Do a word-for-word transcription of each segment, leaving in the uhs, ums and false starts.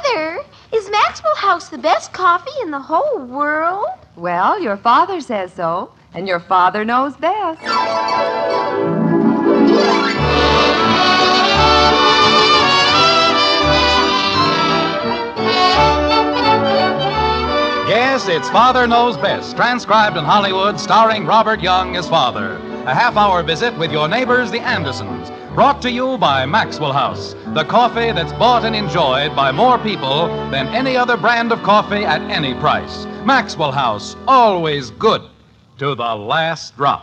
Mother, is Maxwell House the best coffee in the whole world? Well, your father says so, and your father knows best. Yes, it's Father Knows Best, transcribed in Hollywood, starring Robert Young as father. A half-hour visit with your neighbors, the Andersons. Brought to you by Maxwell House, the coffee that's bought and enjoyed by more people than any other brand of coffee at any price. Maxwell House, always good to the last drop.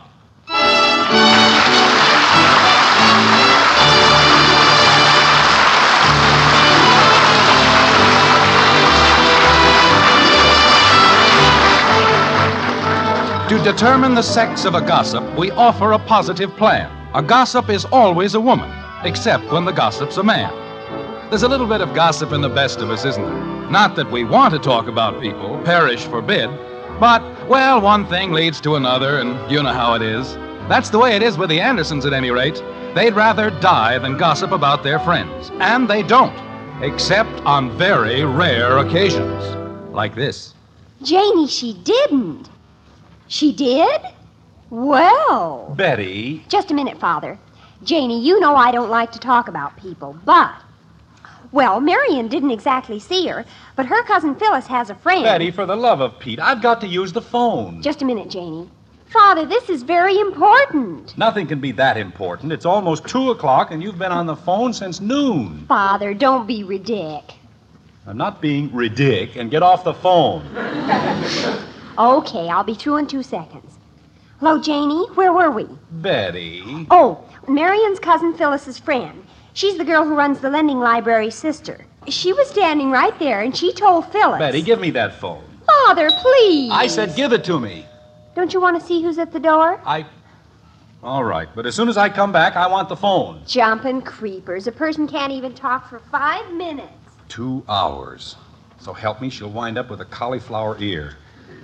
To determine the sex of a gossip, we offer a positive plan. A gossip is always a woman, except when the gossip's a man. There's a little bit of gossip in the best of us, isn't there? Not that we want to talk about people, perish forbid, but, well, one thing leads to another, and you know how it is. That's the way it is with the Andersons, at any rate. They'd rather die than gossip about their friends. And they don't, except on very rare occasions, like this. Janie, she didn't. She did? Well. Betty. Just a minute, Father. Janie, you know I don't like to talk about people, but... Well, Marion didn't exactly see her, but her cousin Phyllis has a friend. Betty, for the love of Pete, I've got to use the phone. Just a minute, Janie. Father, this is very important. Nothing can be that important. It's almost two o'clock, and you've been on the phone since noon. Father, don't be ridic. I'm not being ridic, and get off the phone. Okay, I'll be through in two seconds. Hello, Janie. Where were we? Betty. Oh, Marion's cousin Phyllis's friend. She's the girl who runs the lending library's sister. She was standing right there, and she told Phyllis... Betty, give me that phone. Father, please. I said give it to me. Don't you want to see who's at the door? I... All right, but as soon as I come back, I want the phone. Jumping creepers. A person can't even talk for five minutes. Two hours. So help me, she'll wind up with a cauliflower ear.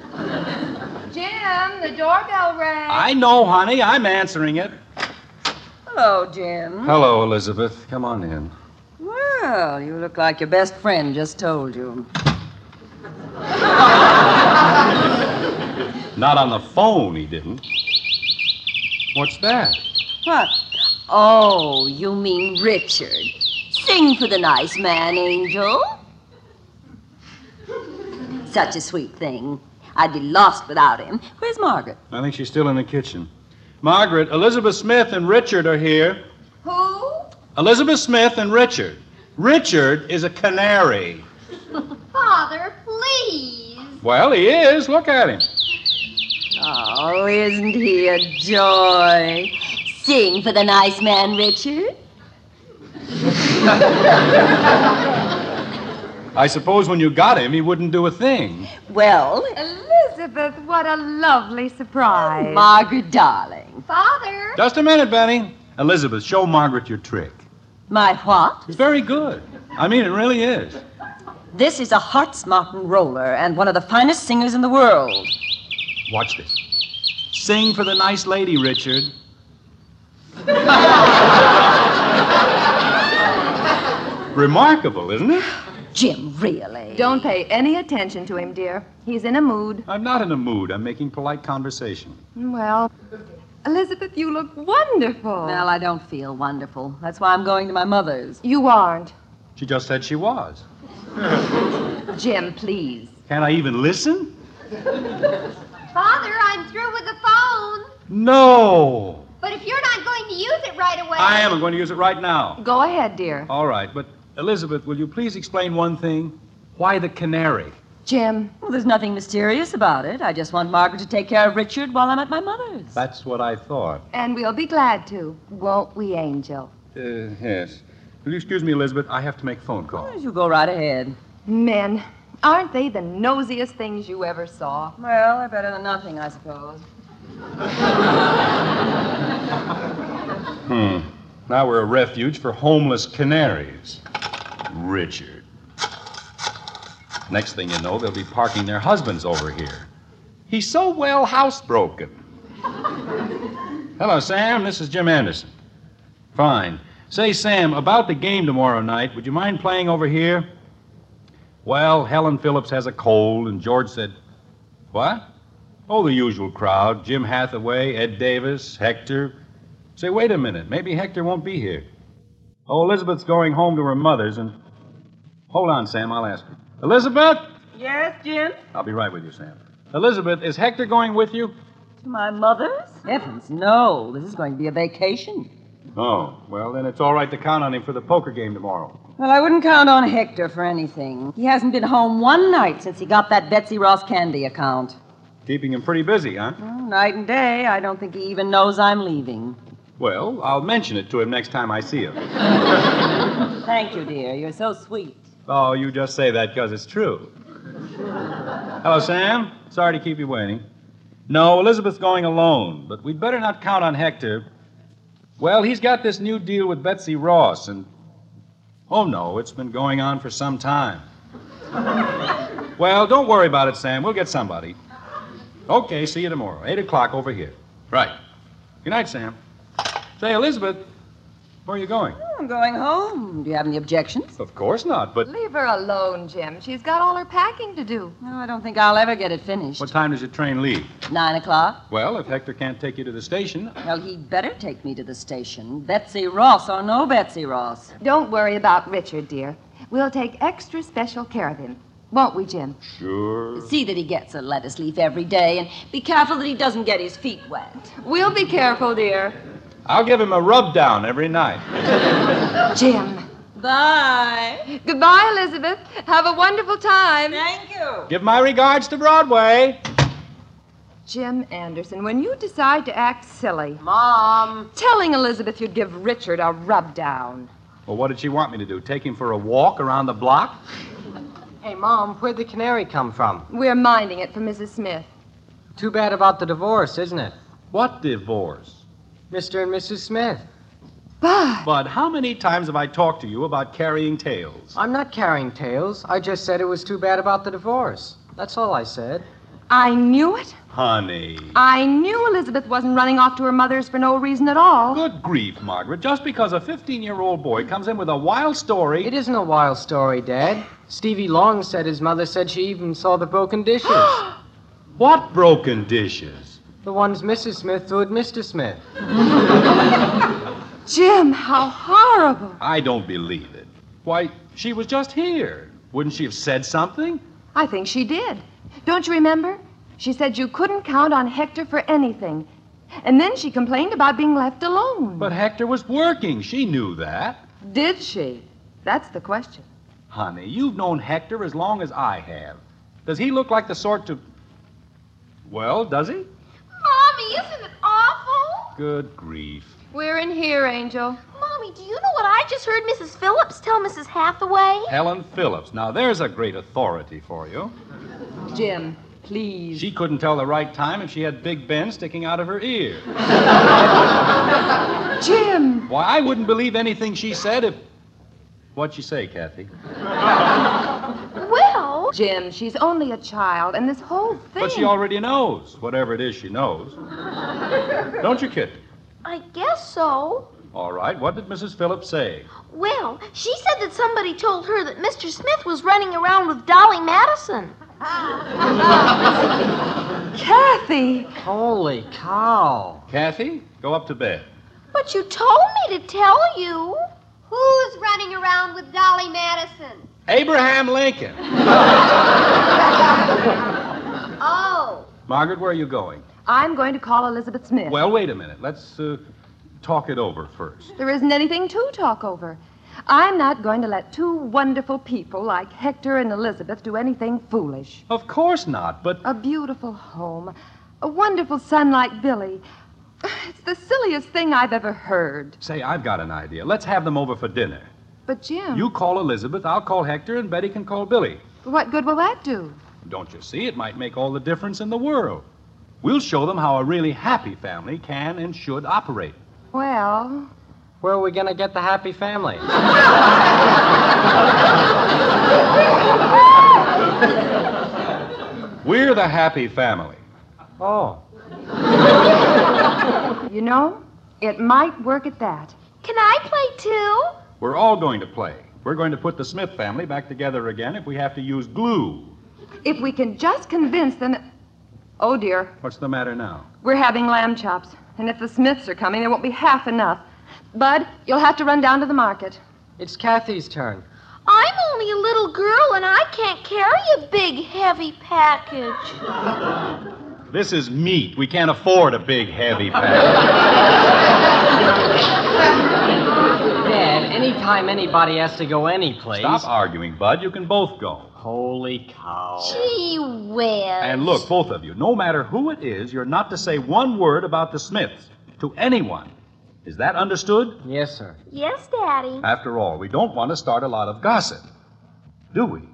Jim, the doorbell rang. I know, honey. I'm answering it. Hello, Jim. Hello, Elizabeth. Come on in. Well, you look like your best friend just told you. Not on the phone, he didn't. What's that? What? Oh, you mean Richard. Sing for the nice man, Angel. Such a sweet thing. I'd be lost without him. Where's Margaret? I think she's still in the kitchen. Margaret, Elizabeth Smith and Richard are here. Who? Elizabeth Smith and Richard. Richard is a canary. Father, please. Well, he is. Look at him. Oh, isn't he a joy? Sing for the nice man, Richard. I suppose when you got him, he wouldn't do a thing. Well, Elizabeth, what a lovely surprise. Margaret, darling. Father. Just a minute, Benny. Elizabeth, show Margaret your trick. My what? It's very good. I mean, it really is. This is a Hartsmartin roller and one of the finest singers in the world. Watch this. Sing for the nice lady, Richard. Remarkable, isn't it? Jim, really? Don't pay any attention to him, dear. He's in a mood. I'm not in a mood. I'm making polite conversation. Well, Elizabeth, you look wonderful. Well, I don't feel wonderful. That's why I'm going to my mother's. You aren't. She just said she was. Jim, please. Can't I even listen? Father, I'm through with the phone. No. But if you're not going to use it right away... I am. I'm going to use it right now. Go ahead, dear. All right, but Elizabeth, will you please explain one thing? Why the canary? Jim. Well, there's nothing mysterious about it. I just want Margaret to take care of Richard while I'm at my mother's. That's what I thought. And we'll be glad to, won't we, Angel? Uh, yes. Will you excuse me, Elizabeth? I have to make a phone call. Well, you go right ahead. Men, aren't they the nosiest things you ever saw? Well, they're better than nothing, I suppose. Hmm. Now we're a refuge for homeless canaries. Richard. Next thing you know, they'll be parking their husbands over here. He's so well housebroken. Hello, Sam. This is Jim Anderson. Fine. Say, Sam, about the game tomorrow night, would you mind playing over here? Well, Helen Phillips has a cold, and George said, what? Oh, the usual crowd. Jim Hathaway, Ed Davis, Hector. Say, wait a minute. Maybe Hector won't be here. Oh, Elizabeth's going home to her mother's, and... Hold on, Sam. I'll ask her. Elizabeth? Yes, Jim? I'll be right with you, Sam. Elizabeth, is Hector going with you? To my mother's? Heavens, no. This is going to be a vacation. Oh, well, then it's all right to count on him for the poker game tomorrow. Well, I wouldn't count on Hector for anything. He hasn't been home one night since he got that Betsy Ross candy account. Keeping him pretty busy, huh? Well, night and day. I don't think he even knows I'm leaving. Well, I'll mention it to him next time I see him. Thank you, dear. You're so sweet. Oh, you just say that because it's true. Hello, Sam. Sorry to keep you waiting. No, Elizabeth's going alone, but we'd better not count on Hector. Well, he's got this new deal with Betsy Ross, and... Oh, no, it's been going on for some time. Well, don't worry about it, Sam. We'll get somebody. Okay, see you tomorrow. Eight o'clock over here. Right. Good night, Sam. Say, Elizabeth, where are you going? I'm going home. Do you have any objections? Of course not, but... Leave her alone, Jim. She's got all her packing to do. No, I don't think I'll ever get it finished. What time does your train leave? Nine o'clock? Well, if Hector can't take you to the station... Well, he'd better take me to the station. Betsy Ross or no Betsy Ross. Don't worry about Richard, dear. We'll take extra special care of him. Won't we, Jim? Sure. See that he gets a lettuce leaf every day, and be careful that he doesn't get his feet wet. We'll be careful, dear. I'll give him a rub down every night. Jim. Bye. Goodbye, Elizabeth. Have a wonderful time. Thank you. Give my regards to Broadway. Jim Anderson, when you decide to act silly, Mom. telling Elizabeth you'd give Richard a rub down. Well, what did she want me to do? Take him for a walk around the block? Hey, Mom, where'd the canary come from? We're minding it for Missus Smith. Too bad about the divorce, isn't it? What divorce? Mister and Missus Smith. But Bud, how many times have I talked to you about carrying tales? I'm not carrying tales. I just said it was too bad about the divorce. That's all I said. I knew it. Honey. I knew Elizabeth wasn't running off to her mother's for no reason at all. Good grief, Margaret. Just because a fifteen-year-old boy comes in with a wild story... It isn't a wild story, Dad. Stevie Long said his mother said she even saw the broken dishes. What broken dishes? The ones Missus Smith threw at Mister Smith. Jim, how horrible. I don't believe it. Why, she was just here. Wouldn't she have said something? I think she did. Don't you remember? She said you couldn't count on Hector for anything. And then she complained about being left alone. But Hector was working. She knew that. Did she? That's the question. Honey, you've known Hector as long as I have. Does he look like the sort to... Well, does he? Mommy, isn't it awful? Good grief. We're in here, Angel. Mommy, do you know what I just heard Missus Phillips tell Missus Hathaway? Helen Phillips. Now, there's a great authority for you. Jim, please. She couldn't tell the right time if she had Big Ben sticking out of her ear. Jim! Why, I wouldn't believe anything she said if... What'd she say, Kathy? Well, Jim, she's only a child, and this whole thing... But she already knows, whatever it is she knows. Don't you, Kit? I guess so. All right, what did Missus Phillips say? Well, she said that somebody told her that Mister Smith was running around with Dolly Madison. Kathy! Holy cow. Kathy, go up to bed. But you told me to tell you. Who's running around with Dolly Madison? Abraham Lincoln. Oh. Margaret, where are you going? I'm going to call Elizabeth Smith. Well, wait a minute. Let's uh, talk it over first. There isn't anything to talk over. I'm not going to let two wonderful people like Hector and Elizabeth do anything foolish. Of course not, but... A beautiful home, a wonderful son like Billy. It's the silliest thing I've ever heard. Say, I've got an idea. Let's have them over for dinner. But, Jim... You call Elizabeth, I'll call Hector, and Betty can call Billy. What good will that do? Don't you see? It might make all the difference in the world. We'll show them how a really happy family can and should operate. Well... Where are we going to get the happy family? We're the happy family. Oh. You know, it might work at that. Can I play too? We're all going to play. We're going to put the Smith family back together again if we have to use glue. If we can just convince them that... Oh, dear. What's the matter now? We're having lamb chops. And if the Smiths are coming, there won't be half enough. Bud, you'll have to run down to the market. It's Kathy's turn. I'm only a little girl, and I can't carry a big, heavy package. This is meat. We can't afford a big, heavy package. Dad, anytime anybody has to go anyplace... Stop arguing, Bud. You can both go. Holy cow. Gee whiz. And look, both of you, no matter who it is, you're not to say one word about the Smiths to anyone. Is that understood? Yes, sir. Yes, Daddy. After all, we don't want to start a lot of gossip, do we?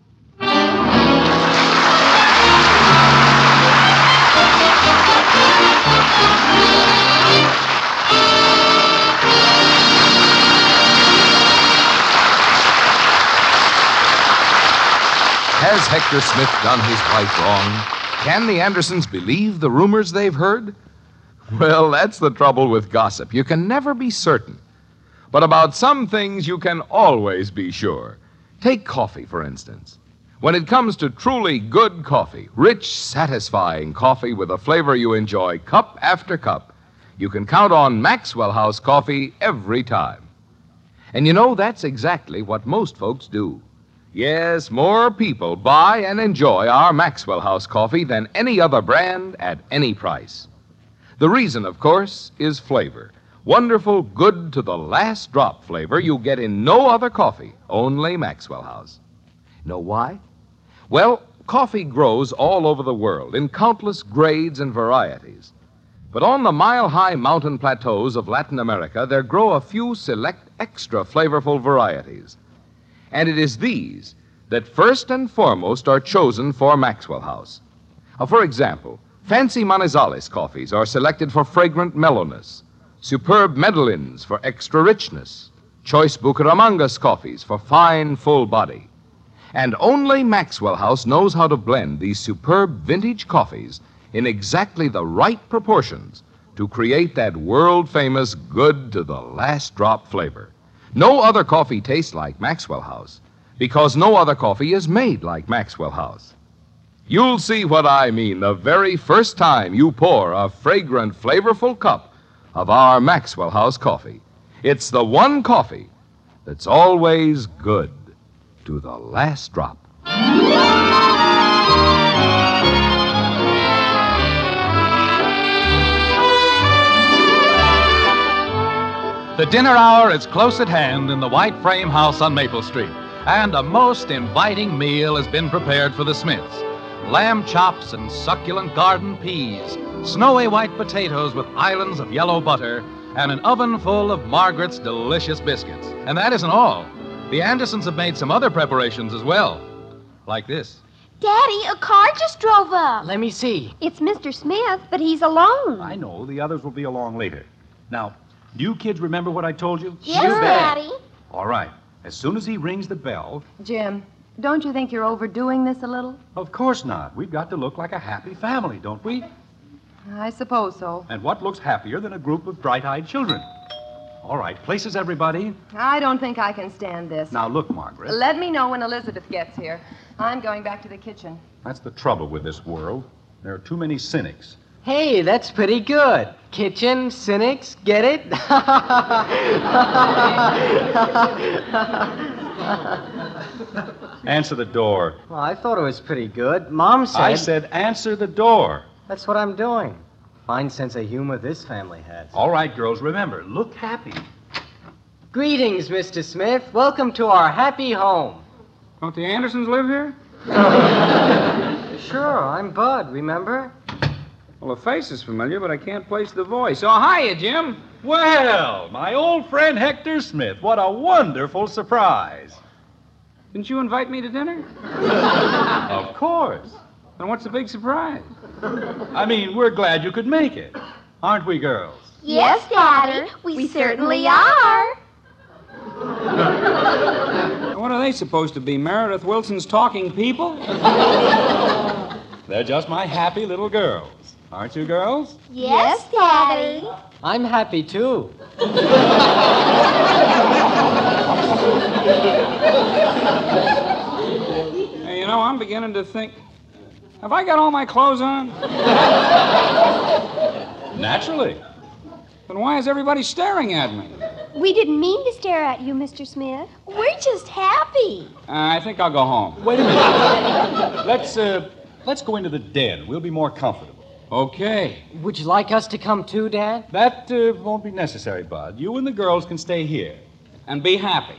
Has Hector Smith done his wife wrong? Can the Andersons believe the rumors they've heard? Well, that's the trouble with gossip. You can never be certain. But about some things you can always be sure. Take coffee, for instance. When it comes to truly good coffee, rich, satisfying coffee with a flavor you enjoy cup after cup, you can count on Maxwell House coffee every time. And you know, that's exactly what most folks do. Yes, more people buy and enjoy our Maxwell House coffee than any other brand at any price. The reason, of course, is flavor. Wonderful, good to the last drop flavor you get in no other coffee, only Maxwell House. Know why? Well, coffee grows all over the world in countless grades and varieties. But on the mile-high mountain plateaus of Latin America, there grow a few select extra flavorful varieties. And it is these that first and foremost are chosen for Maxwell House. Uh, for example, fancy Manizales coffees are selected for fragrant mellowness, superb Medellins for extra richness, choice Bucaramangas coffees for fine, full body. And only Maxwell House knows how to blend these superb vintage coffees in exactly the right proportions to create that world-famous good to the last drop flavor. No other coffee tastes like Maxwell House because no other coffee is made like Maxwell House. You'll see what I mean the very first time you pour a fragrant, flavorful cup of our Maxwell House coffee. It's the one coffee that's always good to the last drop. The dinner hour is close at hand in the White Frame House on Maple Street, and a most inviting meal has been prepared for the Smiths. Lamb chops and succulent garden peas, snowy white potatoes with islands of yellow butter, and an oven full of Margaret's delicious biscuits. And that isn't all. The Andersons have made some other preparations as well, like this. Daddy, a car just drove up. Let me see. It's Mister Smith, but he's alone. I know. The others will be along later. Now, do you kids remember what I told you? Yes, Daddy. All right. As soon as he rings the bell... Jim, don't you think you're overdoing this a little? Of course not. We've got to look like a happy family, don't we? I suppose so. And what looks happier than a group of bright-eyed children? All right, places, everybody. I don't think I can stand this. Now, look, Margaret. Let me know when Elizabeth gets here. I'm going back to the kitchen. That's the trouble with this world. There are too many cynics. Hey, that's pretty good. Kitchen, cynics, get it? Answer the door. Well, I thought it was pretty good. Mom said... I said answer the door. That's what I'm doing. Fine sense of humor this family has. All right, girls, remember, look happy. Greetings, Mister Smith. Welcome to our happy home. Don't the Andersons live here? Sure, I'm Bud, remember? Well, the face is familiar, but I can't place the voice. Oh, hiya, Jim. Well, my old friend Hector Smith, what a wonderful surprise. Didn't you invite me to dinner? Of course. Then what's the big surprise? I mean, we're glad you could make it. Aren't we, girls? Yes, Daddy. We, we certainly are. What are they supposed to be, Meredith Wilson's talking people? They're just my happy little girls. Aren't you, girls? Yes, Daddy. I'm happy, too. Hey, you know, I'm beginning to think, have I got all my clothes on? Naturally. Then why is everybody staring at me? We didn't mean to stare at you, Mister Smith. We're just happy. Uh, I think I'll go home. Wait a minute. let's, uh, let's go into the den. We'll be more comfortable. Okay. Would you like us to come too, Dad? That uh, won't be necessary, Bud. You and the girls can stay here. And be happy.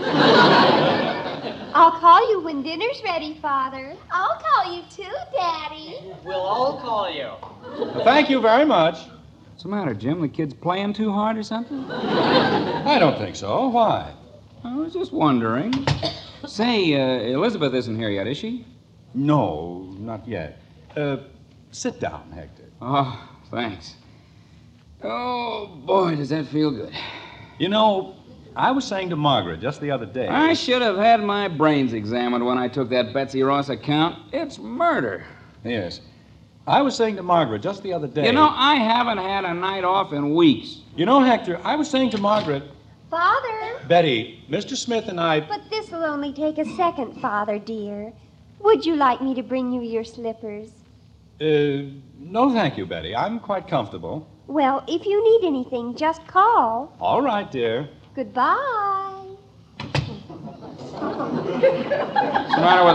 I'll call you when dinner's ready, Father. I'll call you too, Daddy. We'll all call you. Well, thank you very much. What's the matter, Jim? The kid's playing too hard or something? I don't think so. Why? I was just wondering. Say, uh, Elizabeth isn't here yet, is she? No, not yet. Uh, sit down, Hector. Oh, thanks. Oh, boy, does that feel good. You know, I was saying to Margaret just the other day. I should have had my brains examined when I took that Betsy Ross account. It's murder. Yes. I was saying to Margaret just the other day. You know, I haven't had a night off in weeks. You know, Hector, I was saying to Margaret. Father. Betty, Mister Smith and I. But this'll only take a second, Father, dear. Would you like me to bring you your slippers? Uh, no, thank you, Betty. I'm quite comfortable. Well, if you need anything, just call. All right, dear. Goodbye. What's the matter with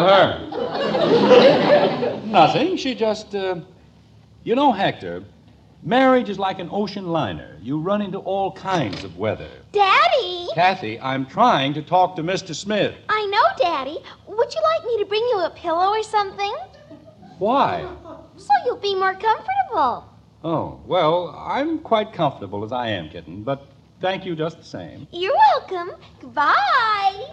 her? Nothing. She just, uh... You know, Hector, marriage is like an ocean liner. You run into all kinds of weather. Daddy! Kathy, I'm trying to talk to Mister Smith. I know, Daddy. Would you like me to bring you a pillow or something? Why? So you'll be more comfortable. Oh, well, I'm quite comfortable as I am, kitten, but thank you just the same. You're welcome. Goodbye.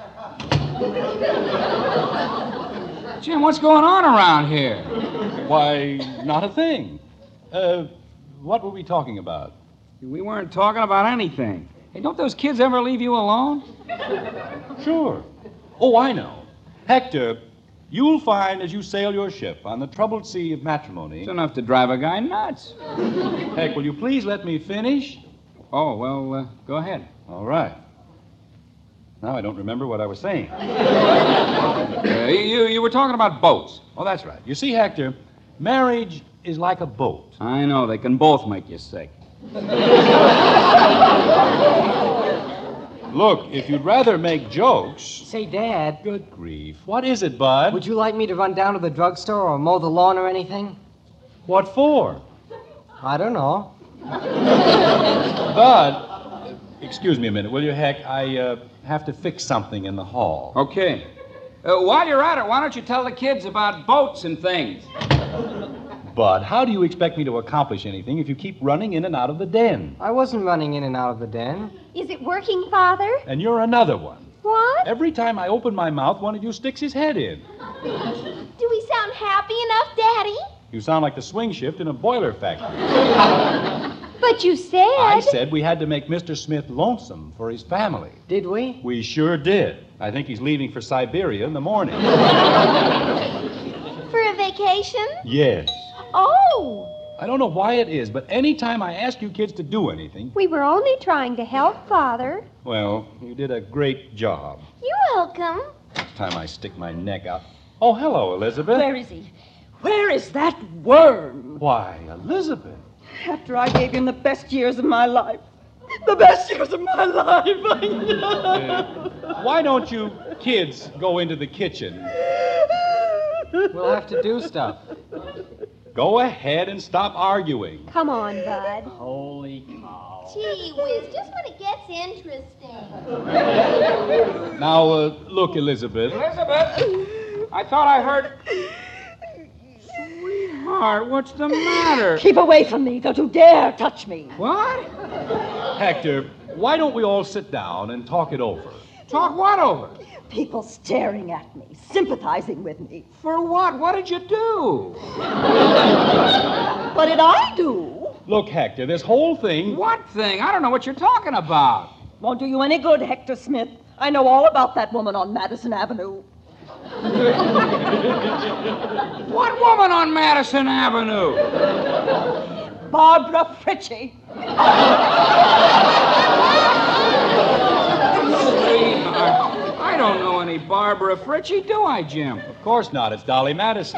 Jim, what's going on around here? Why, not a thing. Uh, what were we talking about? We weren't talking about anything. Hey, don't those kids ever leave you alone? Sure. Oh, I know. Hector, you'll find as you sail your ship on the troubled sea of matrimony. It's enough to drive a guy nuts. Heck, will you please let me finish? Oh, well, uh, go ahead. All right. Now I don't remember what I was saying. Uh, you, you were talking about boats. Oh, that's right. You see, Hector, marriage is like a boat. I know. They can both make you sick. Look, if you'd rather make jokes... Say, Dad. Good grief. What is it, Bud? Would you like me to run down to the drugstore or mow the lawn or anything? What for? I don't know. Bud, excuse me a minute, will you, Heck? I uh, have to fix something in the hall. Okay. Uh, while you're at it, why don't you tell the kids about boats and things? Bud, how do you expect me to accomplish anything if you keep running in and out of the den? I wasn't running in and out of the den. Is it working, Father? And you're another one. What? Every time I open my mouth, one of you sticks his head in. Do we sound happy enough, Daddy? You sound like the swing shift in a boiler factory. But you said... I said we had to make Mister Smith lonesome for his family. Did we? We sure did. I think he's leaving for Siberia in the morning. For a vacation? Yes. Oh. I don't know why it is, but any time I ask you kids to do anything... We were only trying to help, Father. Well, you did a great job. You're welcome. Next time I stick my neck out... Oh, hello, Elizabeth. Where is he? Where is that worm? Why, Elizabeth. After I gave him the best years of my life. The best years of my life. I know. Uh, why don't you kids go into the kitchen? We'll have to do stuff. Go ahead and stop arguing. Come on, Bud. Holy cow. Gee whiz, just when it gets interesting. Now, uh, look, Elizabeth. Elizabeth, I thought I heard... Sweetheart, what's the matter? Keep away from me. Don't you dare touch me. What? Hector, why don't we all sit down and talk it over? Talk what over? People staring at me, sympathizing with me. For what? What did you do? What did I do? Look, Hector, this whole thing... What thing? I don't know what you're talking about. Won't do you any good, Hector Smith. I know all about that woman on Madison Avenue. What woman on Madison Avenue? Barbara Fritchie. Sweetheart, I any Barbara Fritchie, do I, Jim? Of course not. It's Dolly Madison.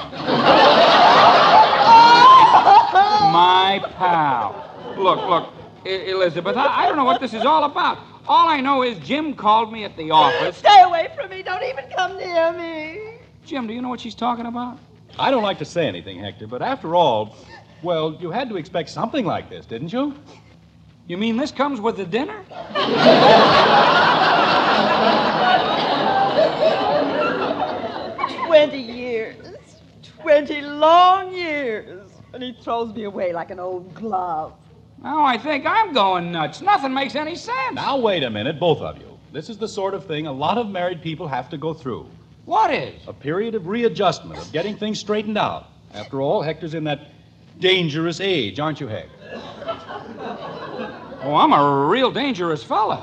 My pal. Look, look, I- Elizabeth, I-, I don't know what this is all about. All I know is Jim called me at the office. Stay away from me. Don't even come near me. Jim, do you know what she's talking about? I don't like to say anything, Hector, but after all, well, you had to expect something like this, didn't you? You mean this comes with the dinner? Twenty years. Twenty long years. And he throws me away like an old glove. Now I think I'm going nuts. Nothing makes any sense. Now, wait a minute, both of you. This is the sort of thing a lot of married people have to go through. What is? A period of readjustment, of getting things straightened out. After all, Hector's in that dangerous age, aren't you, Hec? Oh, I'm a real dangerous fella.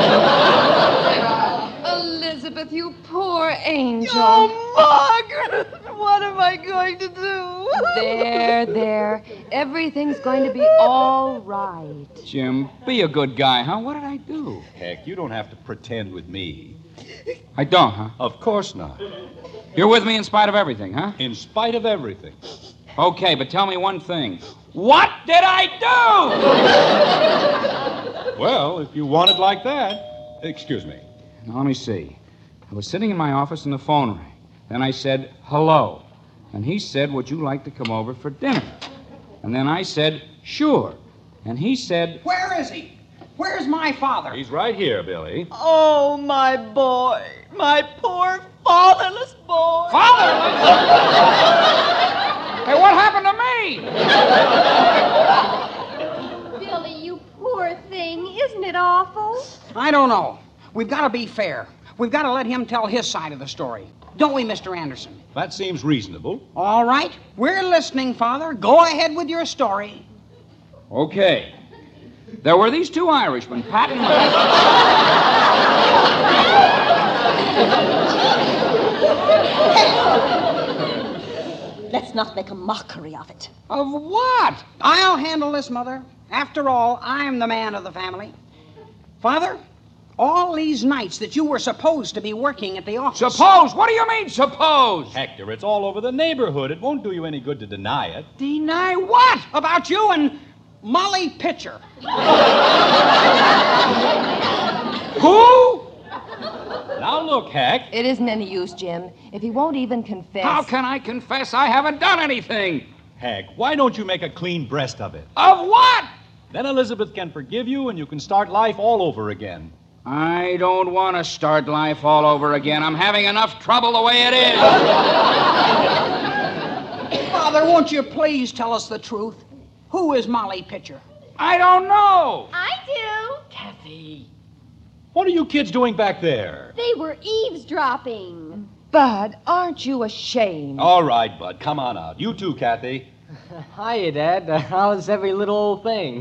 Elizabeth, you poor angel. Oh, Margaret! What am I going to do? There, there. Everything's going to be all right. Jim, be a good guy, huh? What did I do? Hec, you don't have to pretend with me. I don't, huh? Of course not. You're with me in spite of everything, huh? In spite of everything. Okay, but tell me one thing. What did I do? Well, if you want it like that, excuse me. Now, let me see. I was sitting in my office and the phone rang. Then I said, hello. And he said, would you like to come over for dinner? And then I said, sure. And he said... Where is he? Where's my father? He's right here, Billy. Oh, my boy. My poor fatherless boy. Fatherless? Hey, what happened to me? Billy, you poor thing. Isn't it awful? I don't know. We've got to be fair. We've got to let him tell his side of the story. Don't we, Mister Anderson? That seems reasonable. All right. We're listening, Father. Go ahead with your story. Okay. There were these two Irishmen, Pat and Mike. Let's not make a mockery of it. Of what? I'll handle this, Mother. After all, I'm the man of the family. Father, all these nights that you were supposed to be working at the office... Suppose? What do you mean, suppose? Hector, it's all over the neighborhood. It won't do you any good to deny it. Deny what? About you and Molly Pitcher. Who? Now look, Hec. It isn't any use, Jim. If he won't even confess... How can I confess I haven't done anything? Hec, why don't you make a clean breast of it? Of what? Then Elizabeth can forgive you and you can start life all over again. I don't want to start life all over again. I'm having enough trouble the way it is. Father, won't you please tell us the truth? Who is Molly Pitcher? I don't know. I do. Kathy. What are you kids doing back there? They were eavesdropping. Bud, aren't you ashamed? All right, Bud, come on out. You too, Kathy. Hiya, Dad. Uh, how's every little old thing?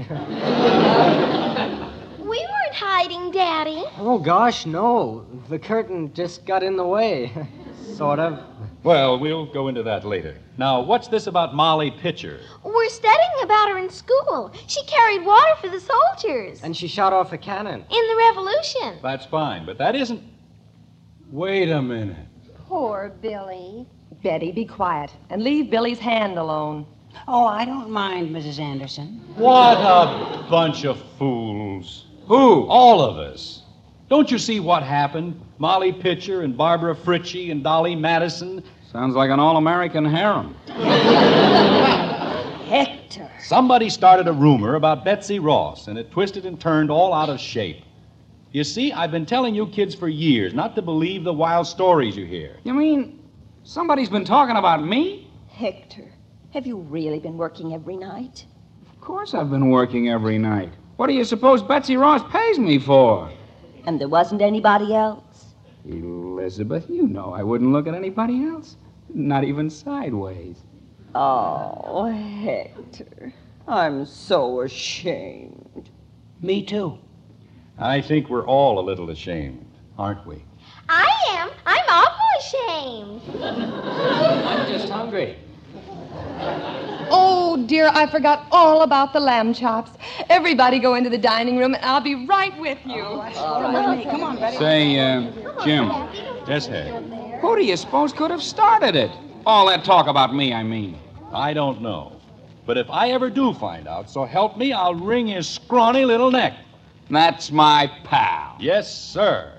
We weren't hiding, Daddy. Oh, gosh, no. The curtain just got in the way. Sort of. Well, we'll go into that later. Now, what's this about Molly Pitcher? We're studying about her in school. She carried water for the soldiers And she shot off a cannon. in the Revolution. That's fine, but that isn't... Wait a minute. Poor Billy. Betty, be quiet and leave Billy's hand alone. Oh, I don't mind, Missus Anderson. What a bunch of fools. Who? All of us. Don't you see what happened? Molly Pitcher and Barbara Fritchie and Dolly Madison. Sounds like an all-American harem. Hector. Somebody started a rumor about Betsy Ross, and it twisted and turned all out of shape. You see, I've been telling you kids for years not to believe the wild stories you hear. You mean somebody's been talking about me? Hector, have you really been working every night? Of course I've been working every night. What do you suppose Betsy Ross pays me for? And there wasn't anybody else? Elizabeth, you know I wouldn't look at anybody else. Not even sideways. Oh, Hector, I'm so ashamed. Me too. I think we're all a little ashamed, aren't we? I am. I'm awful ashamed. I'm just hungry. Oh, dear, I forgot all about the lamb chops. Everybody go into the dining room, and I'll be right with you. Come on, Betty. Say, uh, Jim, Yes, Hank. who do you suppose could have started it? All that talk about me, I mean. I don't know. But if I ever do find out, so help me, I'll wring his scrawny little neck. That's my pal. Yes, sir.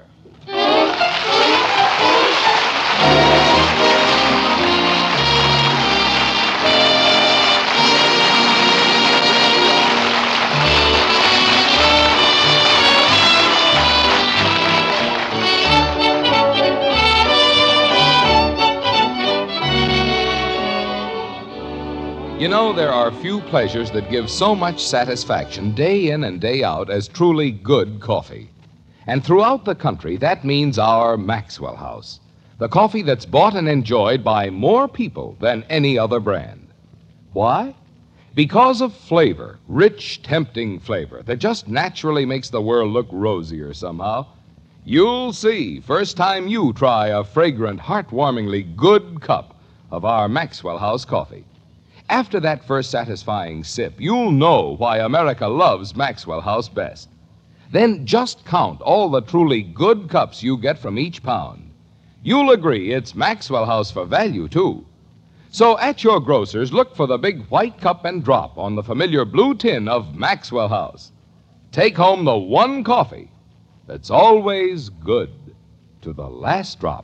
You know, there are few pleasures that give so much satisfaction day in and day out as truly good coffee. And throughout the country, that means our Maxwell House. The coffee that's bought and enjoyed by more people than any other brand. Why? Because of flavor, rich, tempting flavor that just naturally makes the world look rosier somehow. You'll see first time you try a fragrant, heartwarmingly good cup of our Maxwell House coffee. After that first satisfying sip, you'll know why America loves Maxwell House best. Then just count all the truly good cups you get from each pound. You'll agree it's Maxwell House for value, too. So at your grocer's, look for the big white cup and drop on the familiar blue tin of Maxwell House. Take home the one coffee that's always good to the last drop.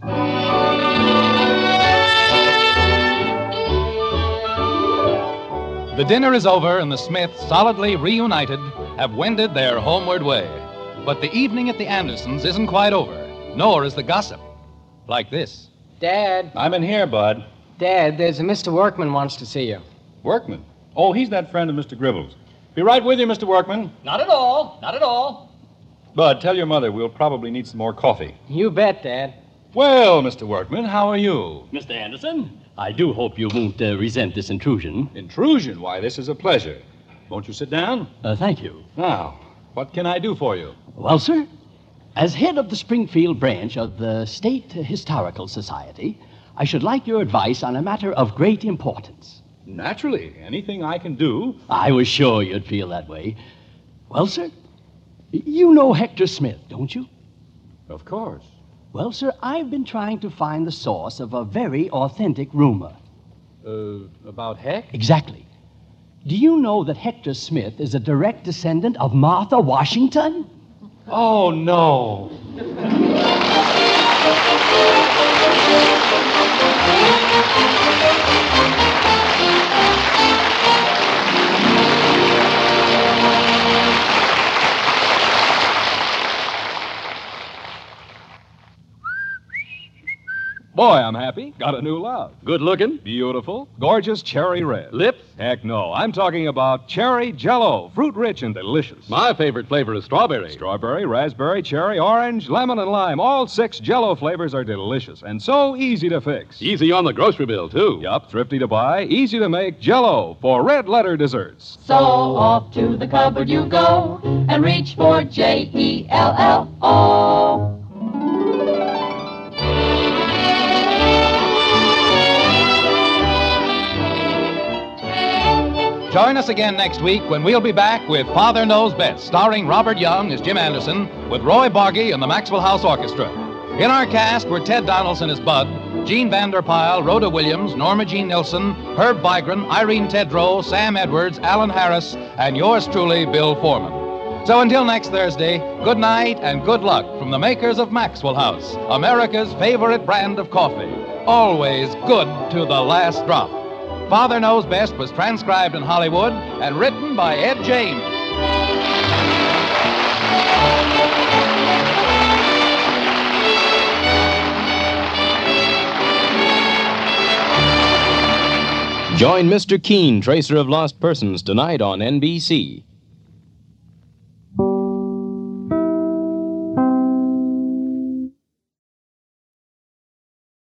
The dinner is over, and the Smiths, solidly reunited, have wended their homeward way. But the evening at the Andersons isn't quite over, nor is the gossip. Like this. Dad, I'm in here, Bud. Dad, there's a Mister Workman wants to see you. Workman? Oh, he's that friend of Mister Gribbles. Be right with you, Mister Workman. Not at all. Not at all. Bud, tell your mother we'll probably need some more coffee. You bet, Dad. Well, Mister Workman, how are you? Mister Anderson, I do hope you won't uh, resent this intrusion. Intrusion? Why, this is a pleasure. Won't you sit down? Uh, thank you. Now, what can I do for you? Well, sir, as head of the Springfield branch of the State Historical Society, I should like your advice on a matter of great importance. Naturally. Anything I can do. I was sure you'd feel that way. Well, sir, you know Hector Smith, don't you? Of course. Well, sir, I've been trying to find the source of a very authentic rumor. Uh, about Heck? Exactly. Do you know that Hector Smith is a direct descendant of Martha Washington? Oh, no. Boy, I'm happy. Got a new love. Good looking. Beautiful. Gorgeous cherry red. Lips? Heck no. I'm talking about cherry Jell-O. Fruit rich and delicious. My favorite flavor is strawberry. Strawberry, raspberry, cherry, orange, lemon, and lime. All six Jell-O flavors are delicious and so easy to fix. Easy on the grocery bill, too. Yup, thrifty to buy, easy to make. Jell-O for red letter desserts. So off to the cupboard you go and reach for J E L L O. Join us again next week when we'll be back with Father Knows Best, starring Robert Young as Jim Anderson, with Roy Bargy and the Maxwell House Orchestra. In our cast were Ted Donaldson as Bud, Gene Vanderpyle, Rhoda Williams, Norma Jean Nilsson, Herb Vigran, Irene Tedrow, Sam Edwards, Alan Harris, and yours truly, Bill Foreman. So until next Thursday, good night and good luck from the makers of Maxwell House, America's favorite brand of coffee. Always good to the last drop. Father Knows Best was transcribed in Hollywood and written by Ed James. Join Mister Keene, Tracer of Lost Persons, tonight on N B C.